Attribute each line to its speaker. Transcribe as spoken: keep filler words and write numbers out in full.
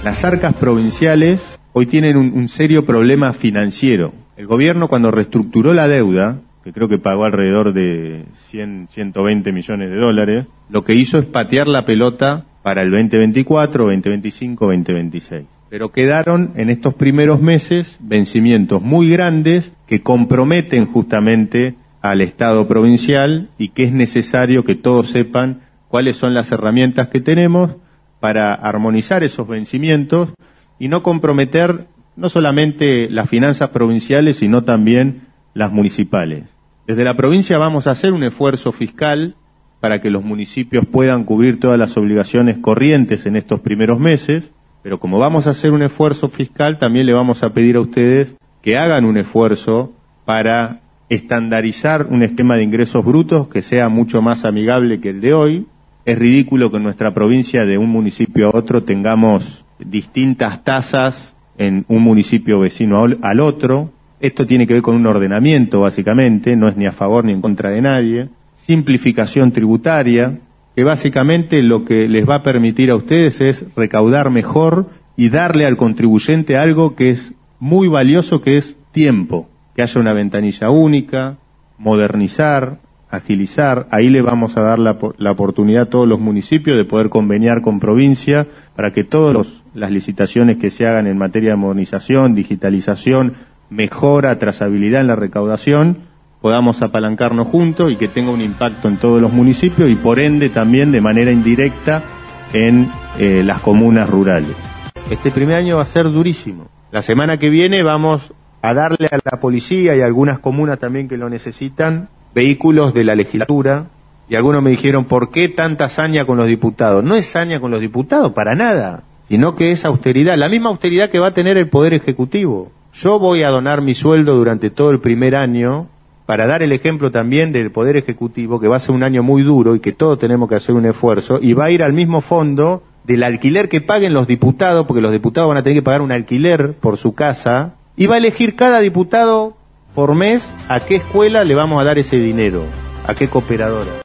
Speaker 1: Las arcas provinciales hoy tienen un, un serio problema financiero. El gobierno, cuando reestructuró la deuda, que creo que pagó alrededor de cien, ciento veinte millones de dólares, lo que hizo es patear la pelota para el veinte veinticuatro, veinte veinticinco, veinte veintiséis. Pero quedaron en estos primeros meses vencimientos muy grandes que comprometen justamente al Estado provincial y que es necesario que todos sepan cuáles son las herramientas que tenemos para armonizar esos vencimientos y no comprometer no solamente las finanzas provinciales, sino también las municipales. Desde la provincia vamos a hacer un esfuerzo fiscal para que los municipios puedan cubrir todas las obligaciones corrientes en estos primeros meses, pero como vamos a hacer un esfuerzo fiscal, también le vamos a pedir a ustedes que hagan un esfuerzo para estandarizar un esquema de ingresos brutos que sea mucho más amigable que el de hoy. Es ridículo que en nuestra provincia de un municipio a otro tengamos distintas tasas en un municipio vecino al otro. Esto tiene que ver con un ordenamiento, básicamente, no es ni a favor ni en contra de nadie. Simplificación tributaria, que básicamente lo que les va a permitir a ustedes es recaudar mejor y darle al contribuyente algo que es muy valioso, que es tiempo. Que haya una ventanilla única, modernizar, agilizar. Ahí le vamos a dar la, la oportunidad a todos los municipios de poder conveniar con provincia para que todas las licitaciones que se hagan en materia de modernización, digitalización, mejora, trazabilidad en la recaudación, podamos apalancarnos juntos y que tenga un impacto en todos los municipios y por ende también de manera indirecta en eh, las comunas rurales. Este primer año va a ser durísimo. La semana que viene vamos a darle a la policía y a algunas comunas también que lo necesitan vehículos de la legislatura, y algunos me dijeron, ¿por qué tanta hazaña con los diputados? No es hazaña con los diputados, para nada, sino que es austeridad, la misma austeridad que va a tener el Poder Ejecutivo. Yo voy a donar mi sueldo durante todo el primer año, para dar el ejemplo también del Poder Ejecutivo, que va a ser un año muy duro y que todos tenemos que hacer un esfuerzo, y va a ir al mismo fondo del alquiler que paguen los diputados, porque los diputados van a tener que pagar un alquiler por su casa, y va a elegir cada diputado por mes a qué escuela le vamos a dar ese dinero, a qué cooperadora.